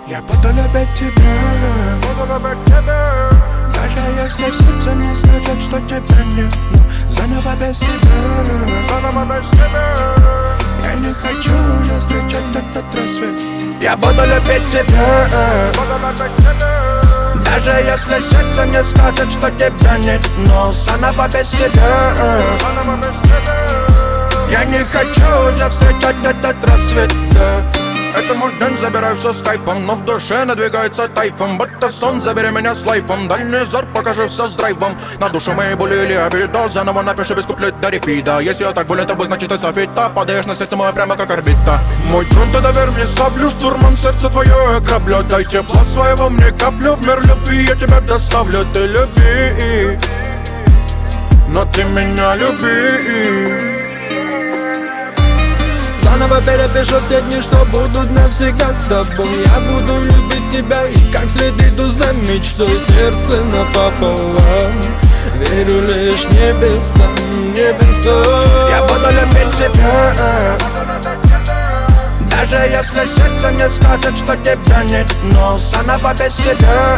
Я буду любить тебя, даже если в сердце мне скажет, что тебя нет. Но заново без тебя, я не хочу уже встречать этот рассвет. Я буду любить тебя, даже если сердце мне скажет, что тебя нет. Но заново без тебя, я не хочу уже встречать этот рассвет, да. Это мой день, забираю все с кайфом, но в душе надвигается тайфом. Будто сон, забери меня с лайфом. Дальний взор, покажи все с драйвом. На душу моей боли или обида, заново напиши без куплет до репита. Если я так болен тобой, значит ты софита. Падаешь на сердце мое прямо как орбита. Мой трон, ты доверь мне саблю, штурман, сердце твое ограблю. Дай тепла своего мне каплю, в мир любви я тебя доставлю. Ты люби, но ты меня люби. Заново перепишу все дни, что будут навсегда с тобой. Я буду любить тебя и как след иду за мечтой. Сердце напополам, верю лишь небесам, небесам. Я буду любить тебя, даже если сердце мне скажет, что тебя нет. Но заново без тебя,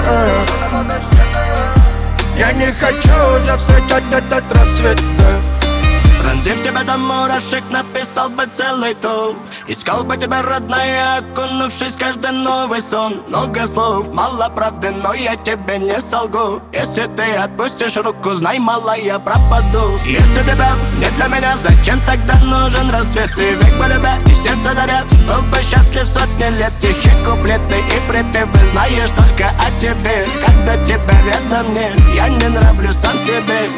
я не хочу уже встречать этот рассвет, да. Пронзив тебя до мурашек, написал бы целый том. Искал бы тебя, родная, окунувшись в каждый новый сон. Много слов, мало правды, но я тебе не солгу. Если ты отпустишь руку, знай, мало я пропаду. Если тебя нет для меня, зачем тогда нужен рассвет? И век бы любя, и сердце даря. Был бы счастлив сотни лет, стихи, куплеты и припевы. Знаешь только о тебе, когда тебя рядом нет. Я не нравлюсь сам себе,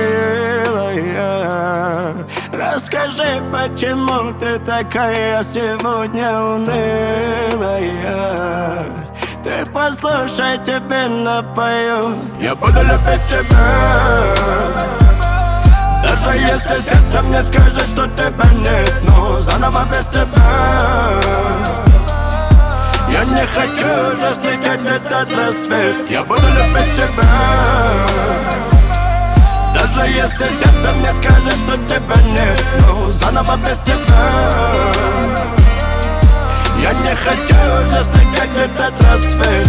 милая. Расскажи, почему ты такая сегодня унылая? Ты послушай, тебе напою. Я буду любить тебя, даже если сердце мне скажет, что тебя нет. Но заново без тебя, я не хочу уже встречать этот рассвет. Я буду любить тебя, даже если сердце мне скажет, что тебя нет. Но заново без тебя, я не хочу уже встречать этот рассвет.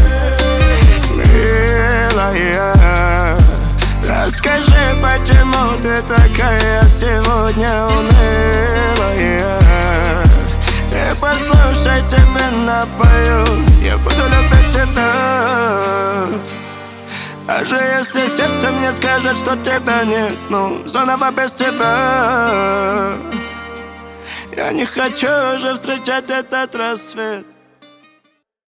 Милая, расскажи, почему ты такая сегодня унылая? И послушай, тебе напою. Я буду любить тебя, даже если сердце мне скажет, что тебя нет. Ну, заново без тебя, я не хочу уже встречать этот рассвет.